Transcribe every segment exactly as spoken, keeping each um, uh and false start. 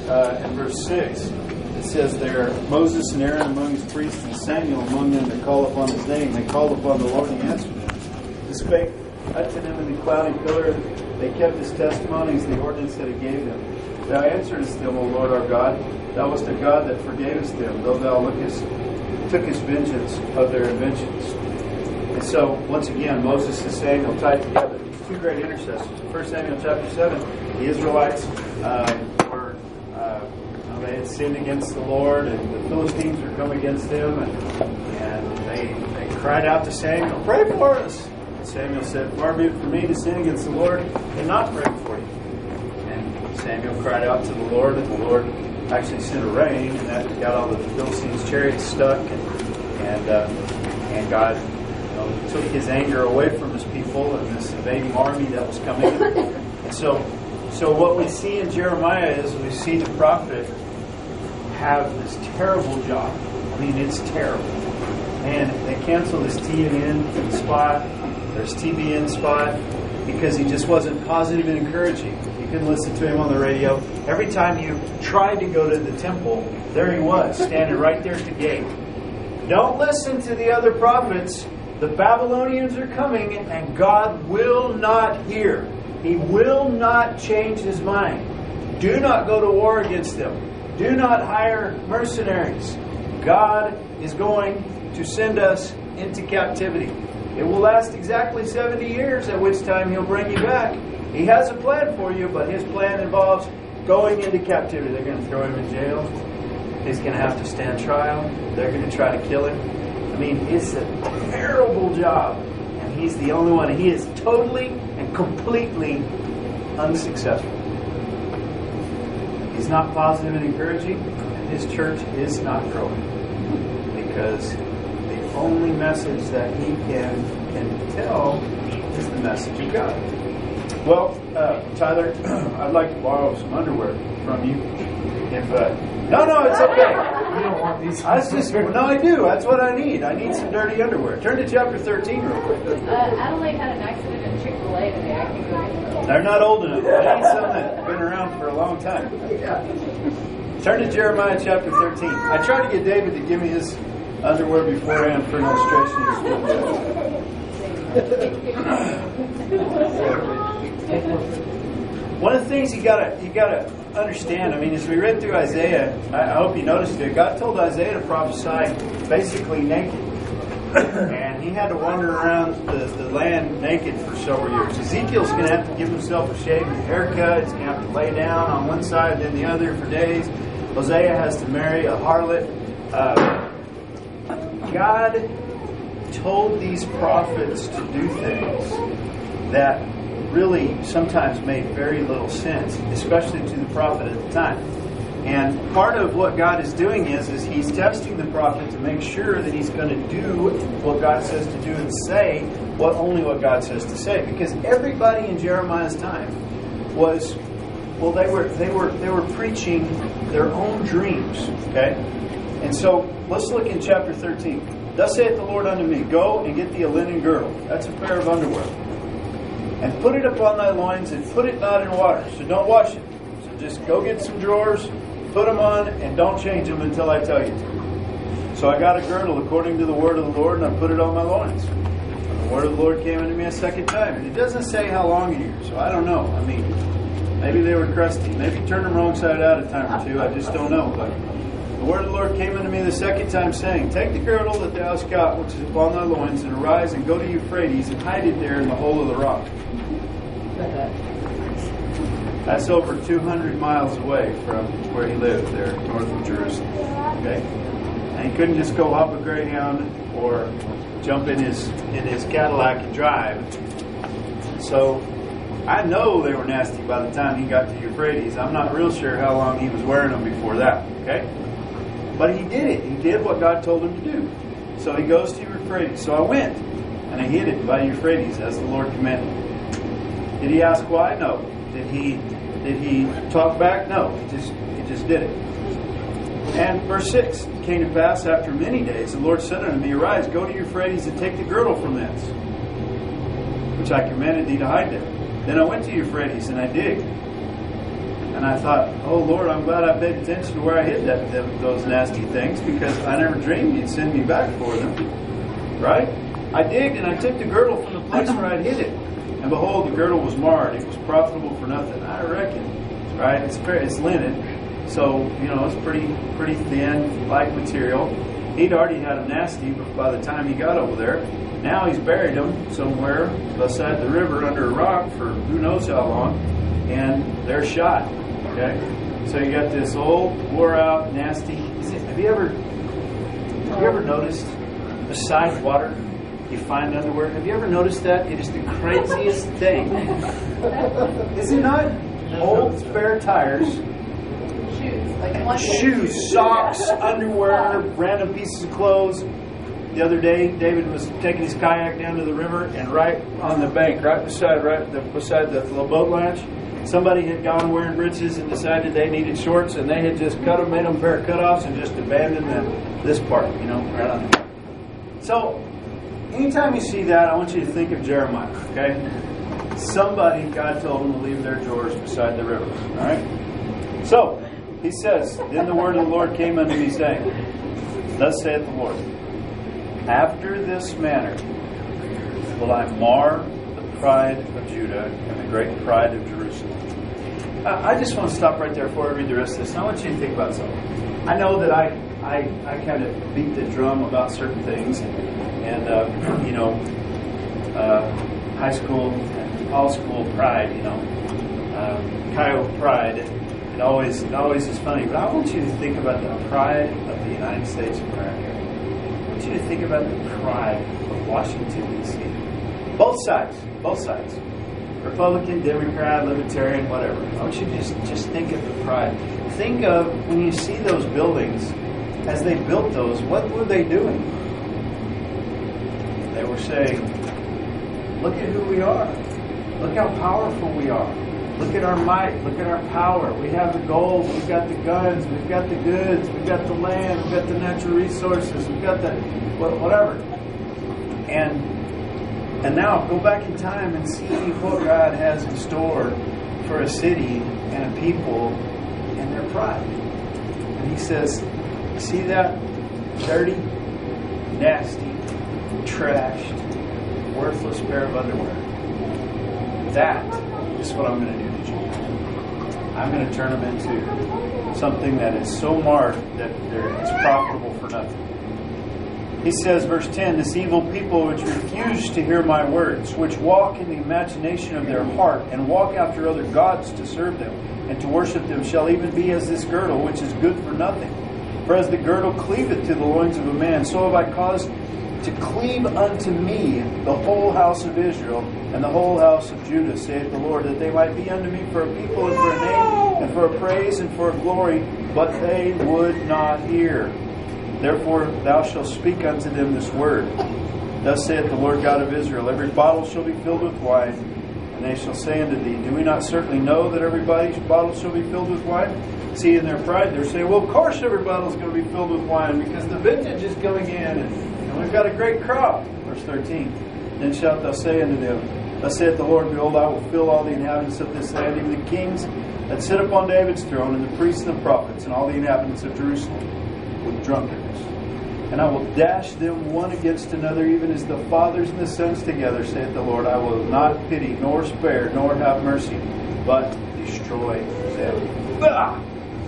uh, in verse six, it says there, Moses and Aaron among his priests, and Samuel among them that call upon his name. They called upon the Lord, and he answered them. He spake unto them in the cloudy pillar. They kept his testimonies, the ordinance that he gave them. Thou answerest them, O Lord our God. Thou wast a God that forgavest them, though thou lookest, tookest vengeance of their inventions. And so, once again, Moses and Samuel tied together. These two great intercessors. First Samuel chapter seven, the Israelites um, were, uh, they had sinned against the Lord, and the Philistines were come against them, and, and they, they cried out to Samuel, pray for us. And Samuel said, far be it from me to sin against the Lord and not pray for you. And Samuel cried out to the Lord, and the Lord actually sent a rain, and that got all the Philistines' chariots stuck, and and, uh, and God you know, took his anger away from his people and this invading army that was coming. And so, so what we see in Jeremiah is we see the prophet have this terrible job. I mean, it's terrible. And they cancel this T N N spot, there's T B N spot, because he just wasn't positive and encouraging. You couldn't listen to him on the radio. Every time you tried to go to the temple, there he was, standing right there at the gate. Don't listen to the other prophets. The Babylonians are coming, and God will not hear. He will not change his mind. Do not go to war against them. Do not hire mercenaries. God is going to send us into captivity. It will last exactly seventy years, at which time he'll bring you back. He has a plan for you, but his plan involves going into captivity. They're going to throw him in jail. He's going to have to stand trial. They're going to try to kill him. I mean, it's a terrible job. And he's the only one. He is totally and completely unsuccessful. He's not positive and encouraging, and his church is not growing. Because the only message that he can, can tell is the message of God. Well, uh, Tyler, I'd like to borrow some underwear from you. If uh, no, no, it's okay. You don't want these. I was just no, I do. That's what I need. I need some dirty underwear. Turn to chapter thirteen real quick. Uh, Adelaide had an accident in Chick-fil-A today. I can go get them. They're not old enough. I need some that have been around for a long time. Turn to Jeremiah chapter thirteen. I tried to get David to give me his underwear beforehand for an illustration. One of the things you gotta you gotta understand, I mean, as we read through Isaiah, I, I hope you noticed it. God told Isaiah to prophesy basically naked, and he had to wander around the, the land naked for several years. Ezekiel's going to have to give himself a shave and a haircut. He's going to have to lay down on one side and then the other for days. Hosea has to marry a harlot. Uh, God told these prophets to do things that really sometimes made very little sense, especially to the prophet at the time. And part of what God is doing is, is He's testing the prophet to make sure that he's going to do what God says to do and say what only what God says to say. Because everybody in Jeremiah's time was, well, they were they were they were preaching their own dreams. Okay, and so let's look in chapter thirteen. Thus saith the Lord unto me, go and get thee a linen girdle. That's a pair of underwear. And put it upon thy loins, and put it not in water. So don't wash it. So just go get some drawers, put them on, and don't change them until I tell you to. So I got a girdle according to the word of the Lord, and I put it on my loins. And the word of the Lord came unto me a second time. And it doesn't say how long a year, so I don't know. I mean, maybe they were crusty. Maybe turned them wrong side out a time or two. I just don't know. But the word of the Lord came unto me the second time, saying, take the girdle that thou hast got, which is upon thy loins, and arise and go to Euphrates, and hide it there in the hole of the rock. That's over two hundred miles away from where he lived there, north of Jerusalem. Okay? And he couldn't just go hop a Greyhound or jump in his in his Cadillac and drive. So I know they were nasty by the time he got to Euphrates. I'm not real sure how long he was wearing them before that. Okay? But he did it. He did what God told him to do. So he goes to Euphrates. So I went, and I hid it by Euphrates as the Lord commanded. Did he ask why? No. Did he did he talk back? No. He just he just did it. And verse six, it came to pass after many days, the Lord said unto me, arise, go to Euphrates, and take the girdle from thence, which I commanded thee to hide there. Then I went to Euphrates, and I digged. And I thought, oh Lord, I'm glad I paid attention to where I hid that, them, those nasty things, because I never dreamed you'd send me back for them. Right? I digged and I took the girdle from the place where I'd hid it. And behold, the girdle was marred. It was profitable for nothing. I reckon. Right? It's fair, it's linen. So, you know, it's pretty pretty thin, light material. He'd already had them nasty by the time he got over there. Now he's buried them somewhere beside the river under a rock for who knows how long. And they're shot. Okay? So you got this old, wore out, nasty. Have you ever have you ever noticed beside water you find underwear? Have you ever noticed that? It is the craziest thing. Is it not? Old spare tires, Shoes. Like one shoes, socks, underwear, random pieces of clothes. The other day, David was taking his kayak down to the river, and right on the bank, right beside right the, beside the little boat launch, somebody had gone wearing breeches and decided they needed shorts, and they had just cut them, made them a pair of cutoffs, and just abandoned the, this part, you know, right on there. So, anytime you see that, I want you to think of Jeremiah, okay? Somebody, God told them to leave their drawers beside the river, all right? So, he says, then the word of the Lord came unto me, saying, thus saith the Lord, after this manner will I mar the pride of Judah and the great pride of Jerusalem. I, I just want to stop right there before I read the rest of this. I want you to think about something. I know that I I, I kind of beat the drum about certain things, and, and uh, you know, uh, high school, all school pride, you know, um, Kyle pride. It always it always is funny, but I want you to think about the pride of the United States of America. I want you to think about the pride of Washington, D C Both sides, both sides. Republican, Democrat, Libertarian, whatever. I want you to just, just think of the pride. Think of when you see those buildings, as they built those, what were they doing? They were saying, look at who we are. Look how powerful we are. Look at our might. Look at our power. We have the gold. We've got the guns. We've got the goods. We've got the land. We've got the natural resources. We've got the whatever. And and now go back in time and see what God has in store for a city and a people and their pride. And He says, see that dirty, nasty, trashed, worthless pair of underwear? That is what I'm going to do to you. I'm going to turn them into something that is so marred that it's profitable for nothing. He says, verse ten, this evil people which refuse to hear my words, which walk in the imagination of their heart, and walk after other gods to serve them, and to worship them, shall even be as this girdle, which is good for nothing. For as the girdle cleaveth to the loins of a man, so have I caused to cleave unto me the whole house of Israel, and the whole house of Judah, saith the Lord, that they might be unto me for a people, and for a name, and for a praise, and for a glory, but they would not hear. Therefore thou shalt speak unto them this word. Thus saith the Lord God of Israel, every bottle shall be filled with wine, and they shall say unto thee, do we not certainly know that everybody's bottle shall be filled with wine? See, in their pride they're saying, well, of course every bottle is going to be filled with wine, because the vintage is coming in, and, and we've got a great crop. Verse thirteen, then shalt thou say unto them, thus saith the Lord, behold, I will fill all the inhabitants of this land, even the kings that sit upon David's throne, and the priests and the prophets, and all the inhabitants of Jerusalem, with drunkenness. And I will dash them one against another, even as the fathers and the sons together, saith the Lord. I will not pity, nor spare, nor have mercy, but destroy them. Ah!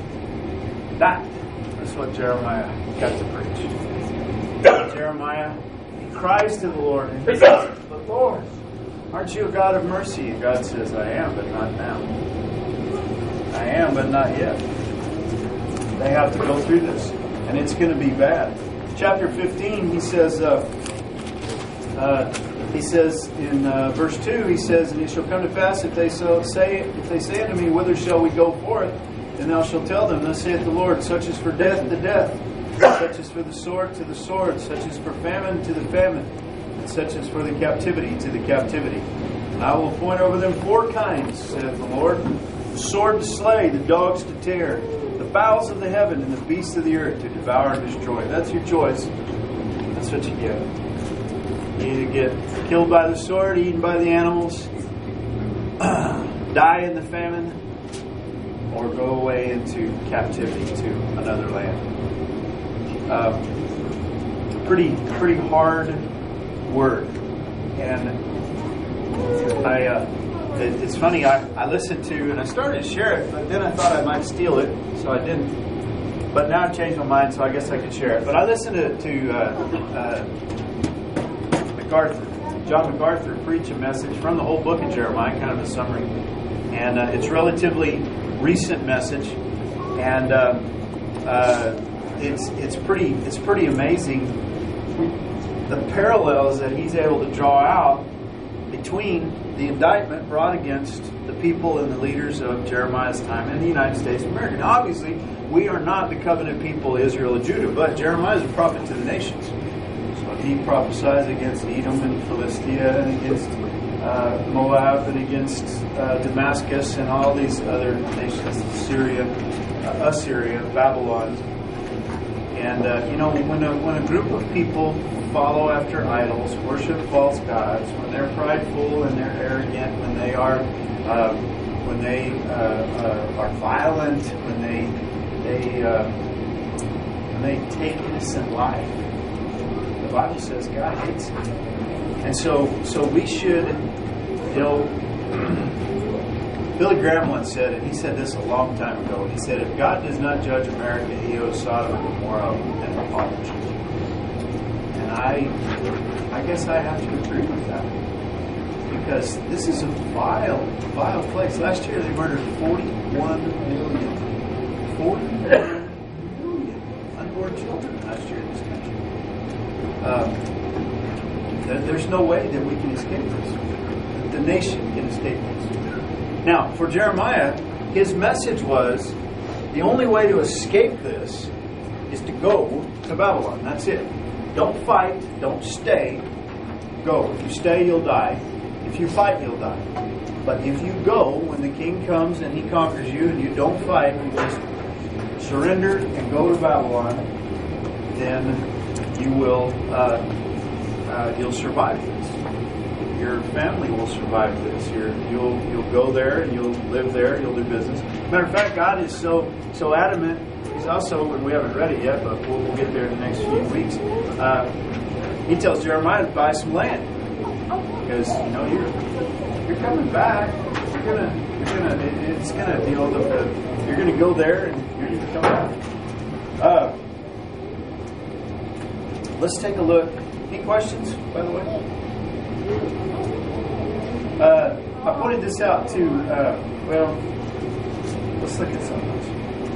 That is what Jeremiah got to preach. Jeremiah, he cries to the Lord, and he says, but Lord, aren't you a God of mercy? And God says, I am, but not now. I am, but not yet. They have to go through this, and it's going to be bad. Chapter fifteen, he says, uh, uh, he says in uh, verse two, he says, and it shall come to pass if they so say, if they say unto me, whither shall we go forth? Then thou shalt tell them, thus saith the Lord, such is for death to death, such is for the sword to the sword, such is for famine to the famine, and such is for the captivity to the captivity. And I will appoint over them four kinds, saith the Lord, the sword to slay, the dogs to tear, the fowls of the heaven and the beasts of the earth to devour and destroy. That's your choice. That's what you get. You either get killed by the sword, eaten by the animals, die in the famine, or go away into captivity to another land. Uh, pretty pretty hard word, and I. Uh, it, it's funny. I, I listened to and I started to share it, but then I thought I might steal it, so I didn't. But now I've changed my mind, so I guess I could share it. But I listened to, to uh, uh, MacArthur, John MacArthur, preach a message from the whole book of Jeremiah, kind of a summary, and uh, it's a relatively recent message, and uh, uh, it's it's pretty it's pretty amazing the parallels that he's able to draw out between the indictment brought against the people and the leaders of Jeremiah's time in the United States of America. Now, obviously, we are not the covenant people of Israel and Judah, but Jeremiah is a prophet to the nations. So he prophesies against Edom and Philistia and against uh, Moab and against uh, Damascus and all these other nations, Syria, uh, Assyria, Babylon. And, uh, you know, when a, when a group of people follow after idols, worship false gods, when they're prideful and they're arrogant, when they are uh, when they uh, uh, are violent, when they they uh, when they take innocent life, the Bible says God hates it. And so so we should, you know, Billy Graham once said, and he said this a long time ago, he said, if God does not judge America, he owes Sodom and Gomorrah an apology. And I I guess I have to agree with that. Because this is a vile, vile place. Last year they murdered forty-one million. forty-one million unborn children last year in this country. Um, there, there's no way that we can escape this. The nation can escape this. Now, for Jeremiah, his message was, the only way to escape this is to go to Babylon. That's it. Don't fight. Don't stay. Go. If you stay, you'll die. If you fight, you'll die. But if you go, when the king comes and he conquers you, and you don't fight, you just surrender and go to Babylon, then you will uh, uh, you'll survive this. Your family will survive this. You're, you'll you'll go there and you'll live there. You'll do business. Matter of fact, God is so so adamant. He's also, and we haven't read it yet, but we'll, we'll get there in the next few weeks. Uh, he tells Jeremiah to buy some land because you know you're you're coming back. You're gonna you're gonna it, it's gonna you know the, the, you're gonna go there and you're gonna come back. Uh, let's take a look. Any questions, by the way? Uh, I pointed this out to, uh, well, let's look at some of those.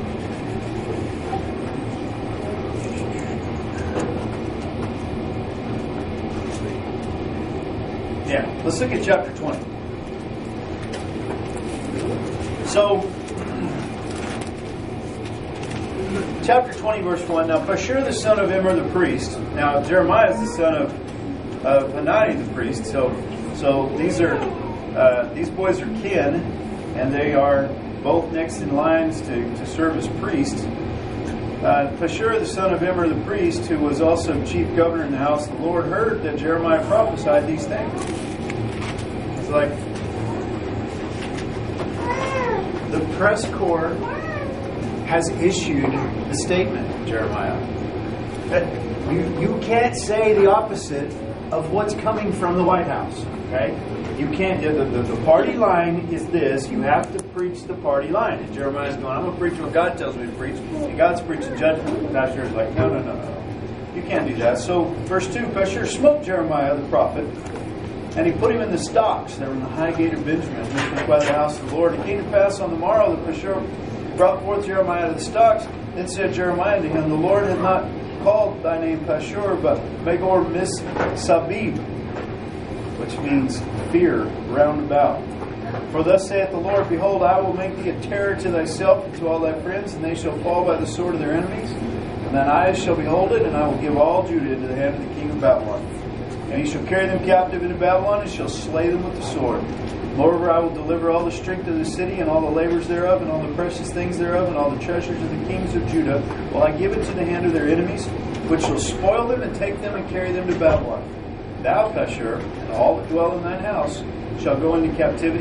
Yeah, let's look at chapter twenty. So, chapter twenty, verse one. Now, Pashur, the son of Immer the priest. Now, Jeremiah is the son of, of Hanani the priest. So, So these are uh, these boys are kin, and they are both next in lines to, to serve as priests. Uh, Pashur, the son of Immer the priest, who was also chief governor in the house of the Lord, heard that Jeremiah prophesied these things. It's like the press corps has issued the statement, Jeremiah, that you, you can't say the opposite of what's coming from the White House. Okay? You can't, the, the, the party line is this, you have to preach the party line. And Jeremiah's going, I'm going to preach what God tells me to preach. And God's preaching judgment. And Pashur is like, no, no, no, no. You can't do that. So, verse two, Pashur smote Jeremiah the prophet, and he put him in the stocks that were in the high gate of Benjamin, which was by the house of the Lord. It came to pass on the morrow that Pashur brought forth Jeremiah to the stocks. Then said Jeremiah to him, the Lord hath not called thy name Pashur, but Magor Mis-Sabib, which means fear round about. For thus saith the Lord, behold, I will make thee a terror to thyself and to all thy friends, and they shall fall by the sword of their enemies. And thine eyes shall behold it, and I will give all Judah into the hand of the king of Babylon. And he shall carry them captive into Babylon, and shall slay them with the sword. Moreover, I will deliver all the strength of the city, and all the labors thereof, and all the precious things thereof, and all the treasures of the kings of Judah, while I give it to the hand of their enemies, which shall spoil them, and take them, and carry them to Babylon. Thou, Pashur, and all that dwell in thine house, shall go into captivity,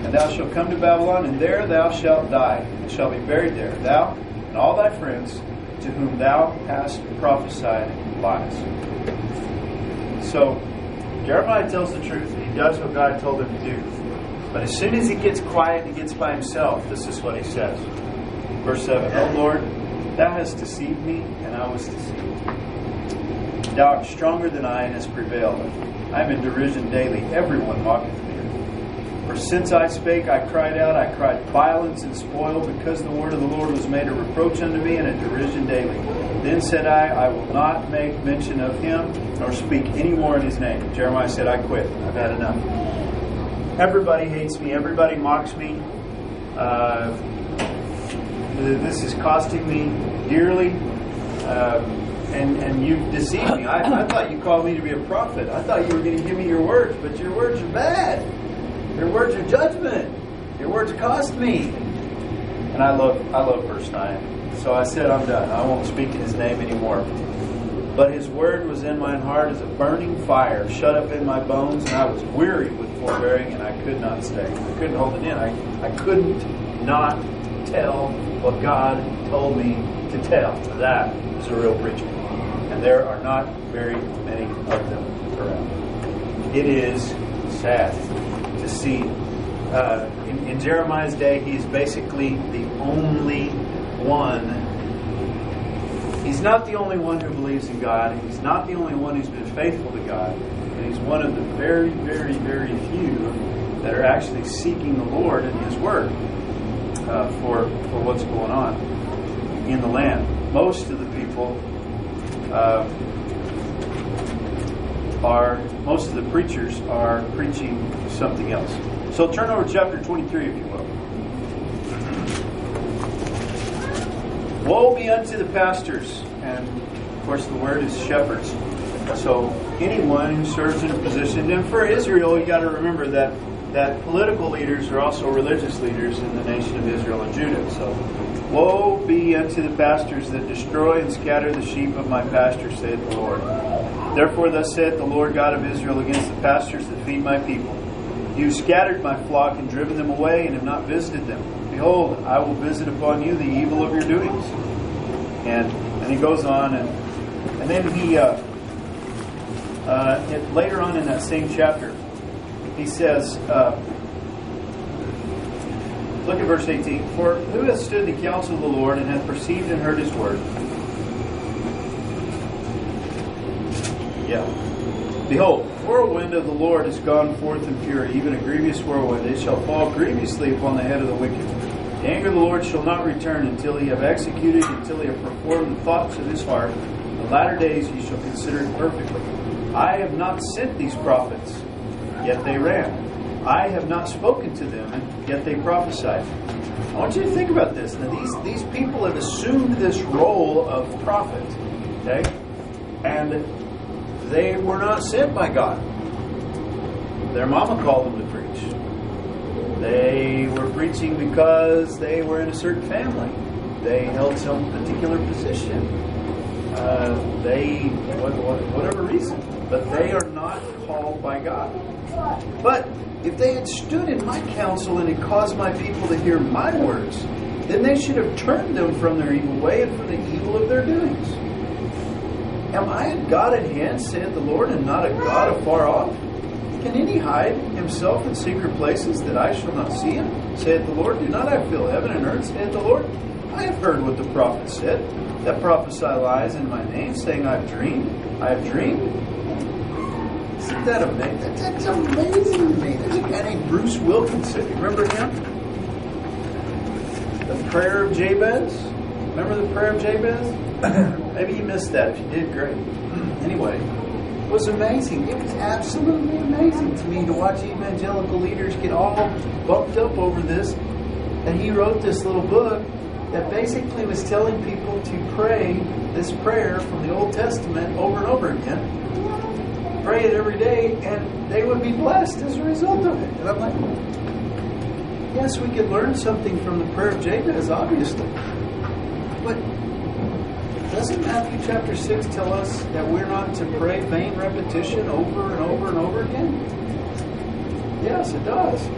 And thou shalt come to Babylon, and there thou shalt die, and shalt be buried there, thou and all thy friends, to whom thou hast prophesied lies. So, Jeremiah tells the truth. He does what God told him to do. But as soon as he gets quiet and he gets by himself, this is what he says. Verse seven, O Lord, thou hast deceived me, and I was deceived. Thou art stronger than I, and hast prevailed. I am in derision daily. Everyone mocketh me. For since I spake, I cried out. I cried violence and spoil, because the word of the Lord was made a reproach unto me, and a derision daily. Then said I, I will not make mention of him, nor speak any more in his name. Jeremiah said, I quit. I've had enough. Everybody hates me. Everybody mocks me. Uh, this is costing me dearly. Uh, and, and you've deceived me. I, I thought you called me to be a prophet. I thought you were going to give me your words, but your words are bad. Your words are judgment. Your words cost me. And I love I love verse nine. So I said, I'm done. I won't speak in his name anymore. But his word was in mine heart as a burning fire, shut up in my bones, and I was weary with forbearing, and I could not stay. I couldn't hold it in. I, I couldn't not tell what God told me to tell. That is a real preacher. And there are not very many of them around. It is sad to see. Uh, in, in Jeremiah's day, he's basically the only one. He's not the only one who believes in God. He's not the only one who's been faithful to God. And he's one of the very, very, very few that are actually seeking the Lord and His Word uh, for for what's going on in the land. Most of the people uh, are, most of the preachers are preaching something else. So turn over to chapter twenty-three, if you will. Woe be unto the pastors, and of course the word is shepherds. So anyone who serves in a position, and for Israel, you got to remember that that political leaders are also religious leaders in the nation of Israel and Judah. So, woe be unto the pastors that destroy and scatter the sheep of my pasture, saith the Lord. Therefore thus saith the Lord God of Israel against the pastors that feed my people. You have scattered my flock and driven them away, and have not visited them. Behold, I will visit upon you the evil of your doings. And and he goes on, and and then he uh, uh, it, later on in that same chapter, he says, uh, look at verse eighteen. For who hath stood in the counsel of the Lord, and hath perceived and heard His word? Yeah. Behold, the whirlwind of the Lord is gone forth in fury, even a grievous whirlwind. It shall fall grievously upon the head of the wicked. The anger of the Lord shall not return until He have executed, until He have performed the thoughts of His heart. In the latter days ye shall consider it perfectly. I have not sent these prophets, yet they ran. I have not spoken to them, and yet they prophesied. I want you to think about this. Now, these, these people have assumed this role of prophet, okay? And they were not sent by God. Their mama called them to preach. They were preaching because they were in a certain family. They held some particular position. Uh, they, whatever reason. But they are not called by God. But if they had stood in my counsel and had caused my people to hear my words, then they should have turned them from their evil way and from the evil of their doings. Am I a God at hand, saith the Lord, and not a God afar off? Can any hide himself in secret places that I shall not see him, saith the Lord? Do not I fill heaven and earth, saith the Lord? I have heard what the prophet said, that prophesy lies in my name, saying, I have dreamed, I have dreamed. Isn't that amazing? That's, that's amazing to me. There's a guy named Bruce Wilkinson. You remember him? The prayer of Jabez? Remember the prayer of Jabez? Maybe you missed that. If you did, great. Anyway, it was amazing. It was absolutely amazing to me to watch evangelical leaders get all bumped up over this. And he wrote this little book that basically was telling people to pray this prayer from the Old Testament over and over again. Pray it every day, and they would be blessed as a result of it. And I'm like, yes, we could learn something from the prayer of Jabez, obviously. But doesn't Matthew chapter six tell us that we're not to pray vain repetition over and over and over again? Yes, it does.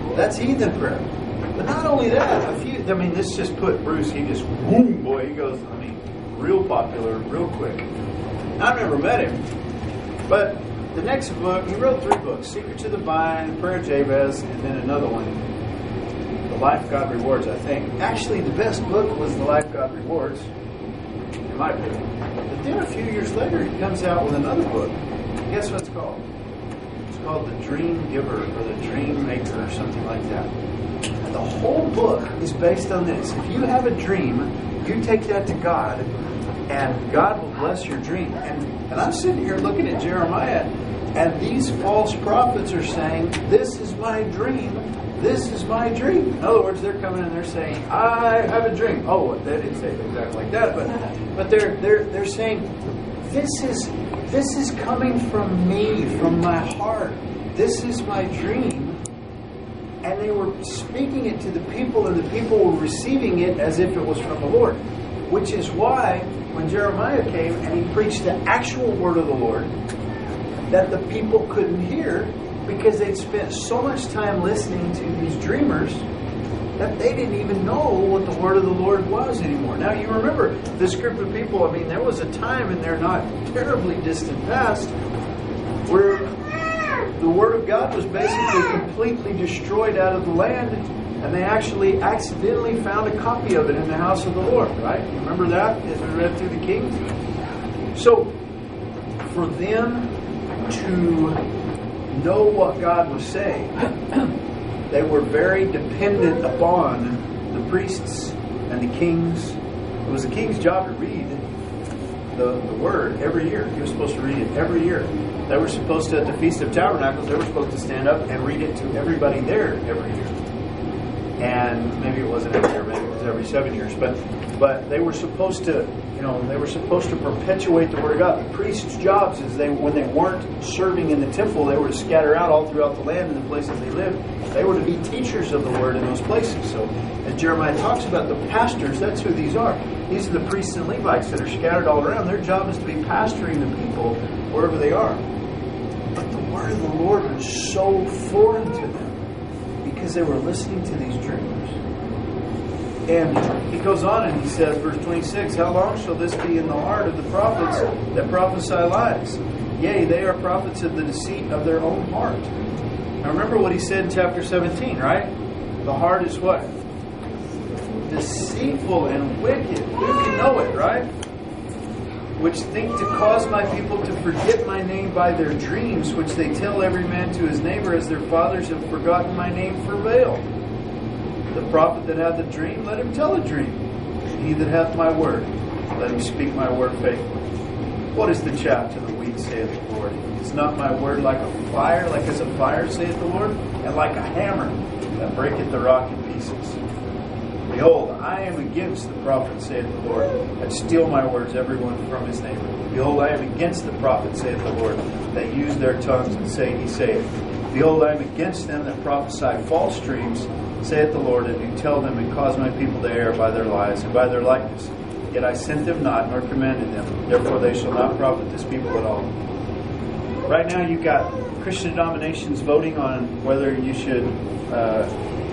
That's heathen prayer. But not only that, a few, I mean, this just put Bruce, he just, boom, boy, he goes, I mean, real popular, real quick. I've never met him. But the next book, he wrote three books, Secret to the Vine, Prayer of Jabez, and then another one, The Life God Rewards, I think. Actually, the best book was The Life God Rewards, in my opinion. But then a few years later, he comes out with another book. Guess what it's called? It's called The Dream Giver, or The Dream Maker, or something like that. And the whole book is based on this. If you have a dream, you take that to God, and God will bless your dream. And, and I'm sitting here looking at Jeremiah, and these false prophets are saying, this is my dream. This is my dream. In other words, they're coming and they're saying, I have a dream. Oh, they didn't say it exactly like that, but but they're they're they're saying, this is this is coming from me, from my heart. This is my dream. And they were speaking it to the people, and the people were receiving it as if it was from the Lord. Which is why when Jeremiah came and he preached the actual word of the Lord, that the people couldn't hear, because they'd spent so much time listening to these dreamers that they didn't even know what the word of the Lord was anymore. Now, you remember this group of people, I mean, there was a time in their not terribly distant past where the word of God was basically completely destroyed out of the land, and they actually accidentally found a copy of it in the house of the Lord, right? You remember that as we read through the Kings? So, for them to know what God was saying, they were very dependent upon the priests and the kings. It was the king's job to read the, the word every year. He was supposed to read it every year. They were supposed to, at the Feast of Tabernacles, they were supposed to stand up and read it to everybody there every year. And maybe it wasn't every year, maybe it was every seven years. But but they were supposed to, you know, they were supposed to perpetuate the Word of God. The priests' jobs is they, when they weren't serving in the temple, they were to scatter out all throughout the land in the places they lived. They were to be teachers of the Word in those places. So, as Jeremiah talks about, the pastors, that's who these are. These are the priests and Levites that are scattered all around. Their job is to be pastoring the people wherever they are. But the Word of the Lord was so foreign to them because they were listening to these dreamers. And he goes on and he says, verse twenty-six, how long shall this be in the heart of the prophets that prophesy lies? Yea, they are prophets of the deceit of their own heart. Now remember what he said in chapter seventeen, right? The heart is what? Deceitful and wicked. Who can know it, right? Which think to cause my people to forget my name by their dreams, which they tell every man to his neighbor, as their fathers have forgotten my name for Baal. The prophet that hath a dream, let him tell a dream. He that hath my word, let him speak my word faithfully. What is the chaff to the wheat, saith the Lord? Is not my word like a fire, like as a fire, saith the Lord, and like a hammer that breaketh the rock in pieces? Behold, I am against the prophet, saith the Lord, that steal my words, everyone from his neighbor. Behold, I am against the prophet, saith the Lord, that use their tongues and say, he saith. Behold, I am against them that prophesy false dreams, saith the Lord, and do tell them and cause my people to err by their lies and by their likeness. Yet I sent them not, nor commanded them. Therefore they shall not profit this people at all. Right now you've got Christian denominations voting on whether you should uh,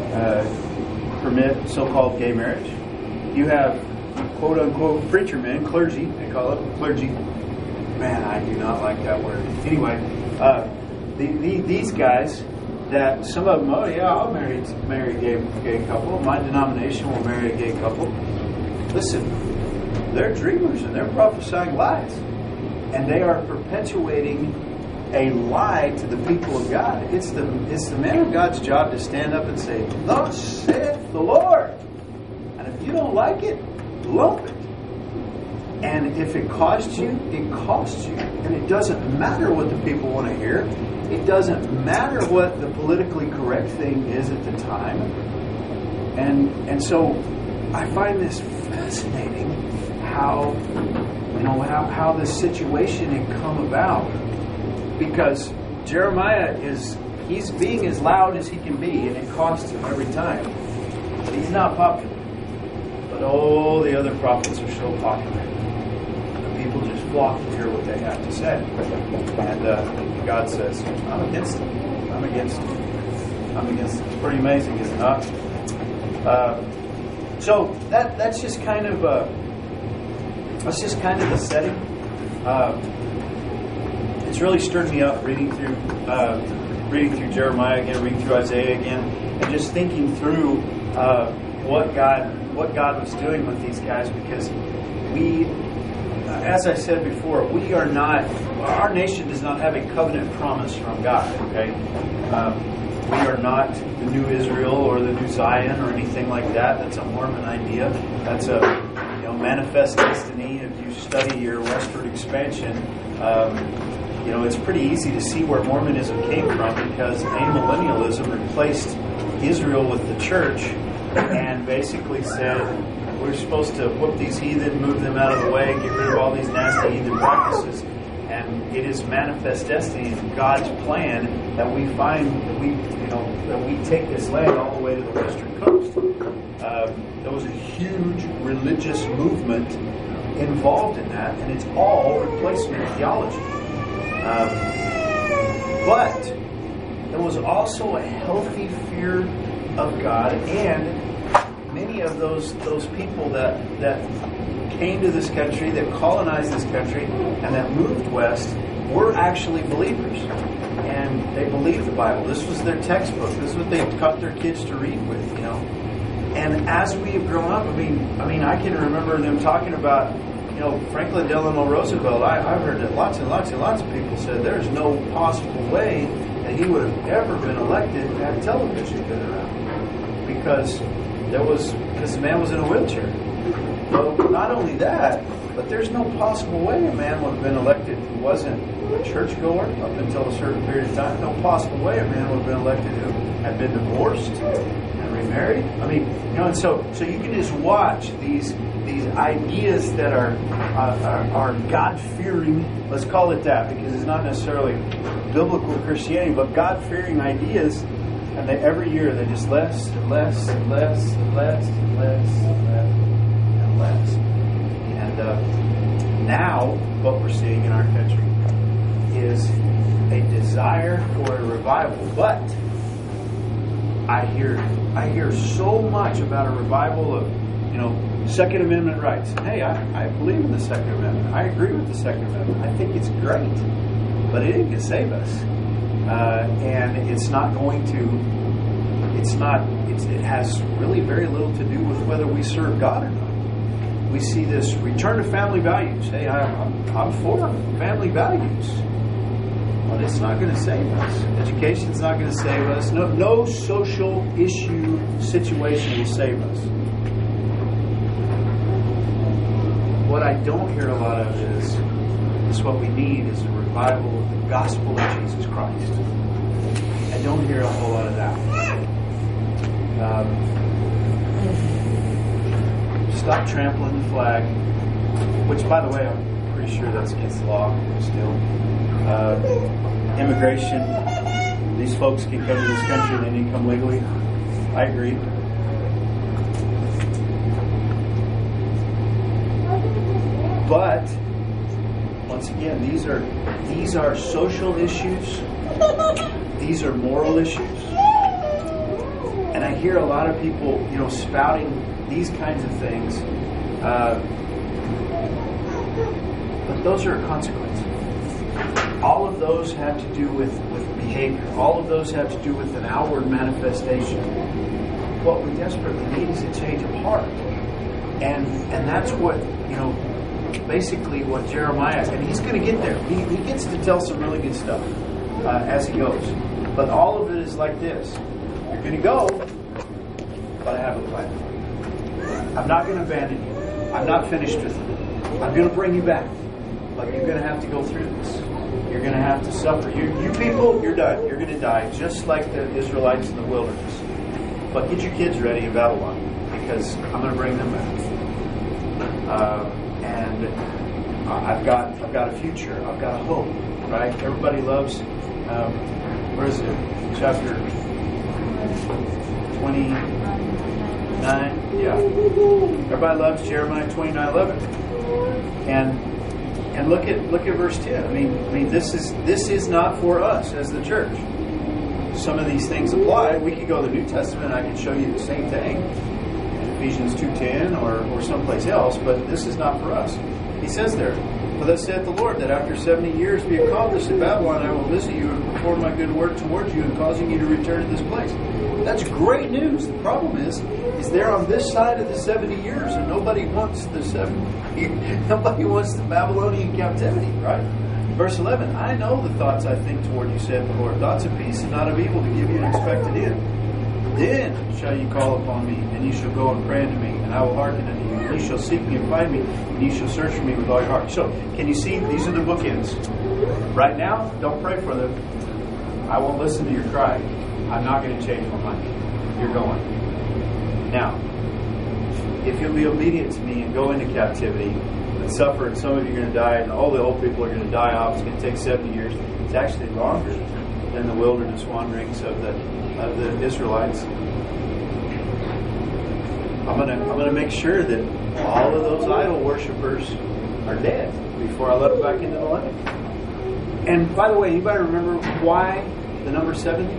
uh, permit so-called gay marriage. You have quote-unquote preacher men, clergy, they call it clergy. Man, I do not like that word. Anyway, uh, the, the, these guys that some of them, oh yeah, I'll marry, marry a gay, gay couple. My denomination will marry a gay couple. Listen, they're dreamers and they're prophesying lies. And they are perpetuating a lie to the people of God. It's the it's the man of God's job to stand up and say, thus saith the Lord. And if you don't like it, lump it. And if it costs you, it costs you. And it doesn't matter what the people want to hear. It doesn't matter what the politically correct thing is at the time. And and so I find this fascinating how you know how, how this situation had come about. Because Jeremiah is he's being as loud as he can be, and it costs him every time. But he's not popular. But oh, the other prophets are so popular. The people just flock to hear what they have to say. And uh, God says, I'm against it. I'm against it. I mean, it's, it's pretty amazing, is it not? Uh, so that that's just kind of uh, that's just kind of the setting. Uh, it's really stirred me up reading through uh, reading through Jeremiah again, reading through Isaiah again, and just thinking through uh, what God what God was doing with these guys, because we, as I said before, we are not, our nation does not have a covenant promise from God, okay? Um, we are not the new Israel or the new Zion or anything like that. That's a Mormon idea. That's a, you know, manifest destiny. If you study your westward expansion, um, you know, it's pretty easy to see where Mormonism came from, because amillennialism replaced Israel with the church and basically said, we're supposed to whoop these heathen, move them out of the way, get rid of all these nasty heathen practices. And it is manifest destiny, God's plan, that we find that we, you know, that we take this land all the way to the western coast. Uh, there was a huge religious movement involved in that, and it's all replacement theology. Um, but there was also a healthy fear of God, and many of those those people that that came to this country, that colonized this country, and that moved west were actually believers, and they believed the Bible. This was their textbook. This is what they taught their kids to read with, you know. And as we have grown up, I mean, I mean, I can remember them talking about, you know, Franklin Delano Roosevelt. I, I've heard that lots and lots and lots of people said there's no possible way that he would have ever been elected had television been around, because there was because the man was in a wheelchair. Well, not only that, but there's no possible way a man would have been elected who wasn't a churchgoer up until a certain period of time. No possible way a man would have been elected who had been divorced and remarried. I mean, you know, and so so you can just watch these these ideas that are uh, are, are God-fearing. Let's call it that, because it's not necessarily biblical Christianity, but God-fearing ideas. And they, every year they just less and less and less and less and less and less and less. And uh, now what we're seeing in our country is a desire for a revival. But I hear I hear so much about a revival of, you know, Second Amendment rights. Hey, I, I believe in the Second Amendment. I agree with the Second Amendment. I think it's great. But it ain't going to save us. Uh, and it's not going to, it's not, it's, it has really very little to do with whether we serve God or not. We see this return to family values. Hey, I, I'm, I'm for family values. But it's not going to save us. Education's not going to save us. No, no social issue situation will save us. What I don't hear a lot of is, is what we need is a revival of the gospel of Jesus Christ. I don't hear a whole lot of that. Um, stop trampling the flag, which, by the way, I'm pretty sure that's against the law still. Uh, immigration, these folks can come to this country and they need to come legally. I agree. But once again, these are these are social issues. These are moral issues. And I hear a lot of people, you know, spouting these kinds of things. Uh, but those are a consequence. All of those have to do with, with behavior. All of those have to do with an outward manifestation. What we desperately need is a change of heart. And and that's what, you know, basically what Jeremiah, and he's going to get there. He, he gets to tell some really good stuff uh, as he goes. But all of it is like this. You're going to go, but I have a plan. I'm not going to abandon you. I'm not finished with you. I'm going to bring you back. But you're going to have to go through this. You're going to have to suffer. You, you people, you're done. You're going to die, just like the Israelites in the wilderness. But get your kids ready in Babylon, because I'm going to bring them back. Uh, and I've got I've got a future. I've got a hope. Right? Everybody loves. Um, where is it? Chapter twenty-nine. Yeah. Everybody loves Jeremiah twenty-nine eleven. And and look at look at verse ten. I mean I mean this is this is not for us as the church. some of these things apply. We could go to the New Testament and I can show you the same thing in Ephesians two ten or, or someplace else, but this is not for us. He says there, "For thus saith the Lord, that after seventy years be accomplished in Babylon, I will visit you and perform my good work towards you, and causing you to return to this place." That's great news. The problem is, is they're on this side of the seventy years, and nobody wants the seventy. Nobody wants the Babylonian captivity, right? Verse eleven, "I know the thoughts I think toward you, saith the Lord, thoughts of peace and not of evil, to give you an expected end. Then shall you call upon me, and you shall go and pray unto me, and I will hearken unto you. And you shall seek me and find me, and you shall search for me with all your heart." So, can you see? These are the bookends. Right now, don't pray for them. I won't listen to your cry. I'm not going to change my mind. You're going. Now, if you'll be obedient to me and go into captivity and suffer, and some of you are going to die, and all the old people are going to die off, it's going to take seventy years. It's actually longer than the wilderness wanderings of the of the Israelites. I'm gonna I'm gonna make sure that all of those idol worshippers are dead before I let them back into the land. And by the way, anybody remember why the number seventy?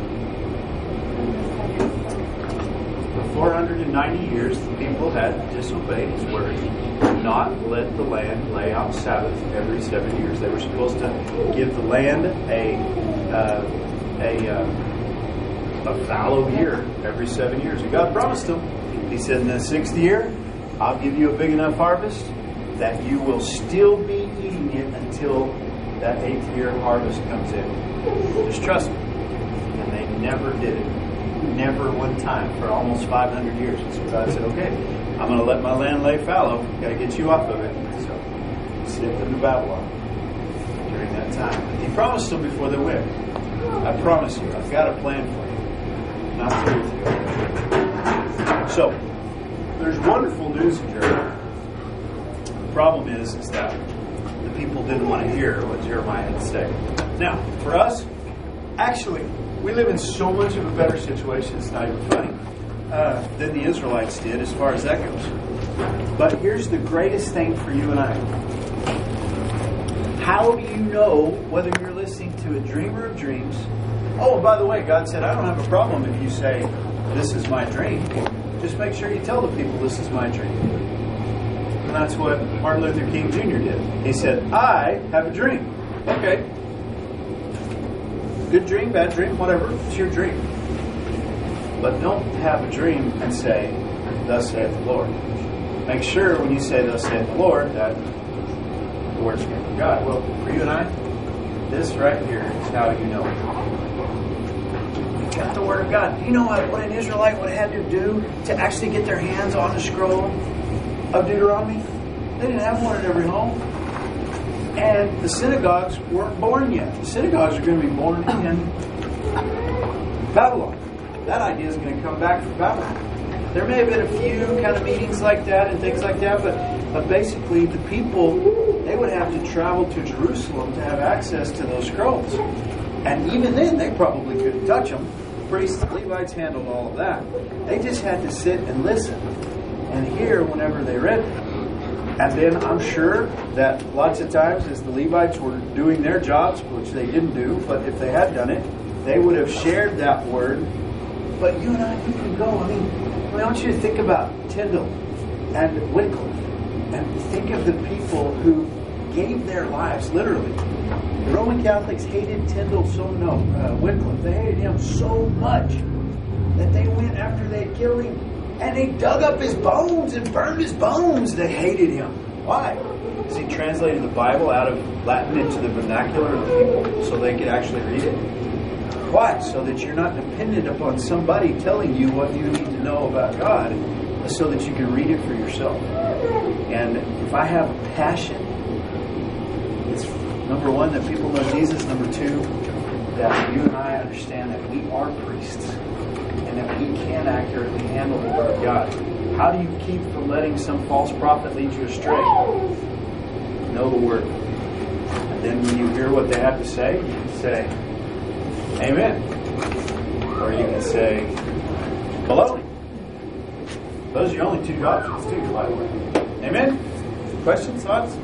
For four hundred ninety years, the people had disobeyed His word, not let the land lay out Sabbath every seven years. They were supposed to give the land a uh, a uh, a fallow year every seven years. And God promised them. He said, in the sixth year, I'll give you a big enough harvest that you will still be eating it until that eighth year harvest comes in. Just trust me. And they never did it. Never one time for almost five hundred years. So God said, okay, I'm going to let my land lay fallow. Got to get you off of it. So sent them to Babylon during that time. He promised them before they went. I promise you, I've got a plan for you. Not through with you. So, there's wonderful news in Jeremiah. The problem is, is that the people didn't want to hear what Jeremiah had to say. Now, for us, actually, we live in so much of a better situation, it's not even funny, uh, than the Israelites did as far as that goes. But here's the greatest thing for you and I. How do you know whether you're listening to a dreamer of dreams? Oh, and by the way, God said, I don't have a problem if you say, this is my dream. Just make sure you tell the people this is my dream. And that's what Martin Luther King Junior did. He said, I have a dream. Okay. Good dream, bad dream, whatever. It's your dream. But don't have a dream and say, thus saith the Lord. Make sure when you say, thus saith the Lord, that the words came from God. Well, for you and I, this right here is how you know it. You've got the Word of God. Do you know what, what an Israelite would have had to do to actually get their hands on the scroll of Deuteronomy? They didn't have one in every home. And the synagogues weren't born yet. The synagogues are going to be born in Babylon. That idea is going to come back from Babylon. There may have been a few kind of meetings like that and things like that, but, but basically the people, they would have to travel to Jerusalem to have access to those scrolls. And even then, they probably couldn't touch them. Priests, Levites handled all of that. They just had to sit and listen and hear whenever they read it. And then I'm sure that lots of times as the Levites were doing their jobs, which they didn't do, but if they had done it, they would have shared that word. But you and I, you can go. I mean, I want you to think about Tyndale and Wycliffe and think of the people who gave their lives, literally. The Roman Catholics hated Tyndale so no, uh, Wycliffe. They hated him so much that they went after they had killed him and they dug up his bones and burned his bones. They hated him. Why? Because he translated the Bible out of Latin into the vernacular of the people so they could actually read it. Why? So that you're not dependent upon somebody telling you what you need to know about God, so that you can read it for yourself. And if I have a passion, it's number one, that people know Jesus. Number two, that you and I understand that we are priests and that we can accurately handle the Word of God. How do you keep from letting some false prophet lead you astray? Know the Word. And then when you hear what they have to say, you can say, Amen. Or you can say, baloney. Those are your only two options too, by the way. Amen? Questions, thoughts?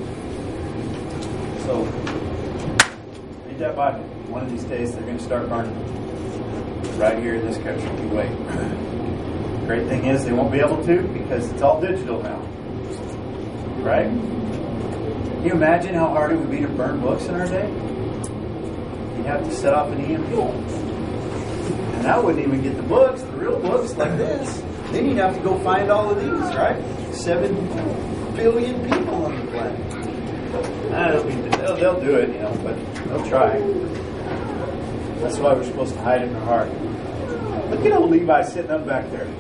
So, read that Bible. One of these days they're going to start burning. right here in this country. You wait. Great thing is they won't be able to because it's all digital now. Right? Can you imagine how hard it would be to burn books in our day? You'd have to set off an E M P. And I wouldn't even get the books, the real books like this. Then you'd have to go find all of these, right? Seven billion people on the planet. Nah, they'll, be, they'll, they'll do it, you know, but they'll try. That's why we're supposed to hide in our heart. Look at old Levi sitting up back there.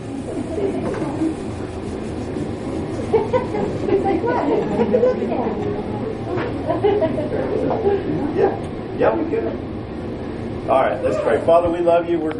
It's like, what? Yeah, yeah, we could. All right, let's pray. Father, we love you. We're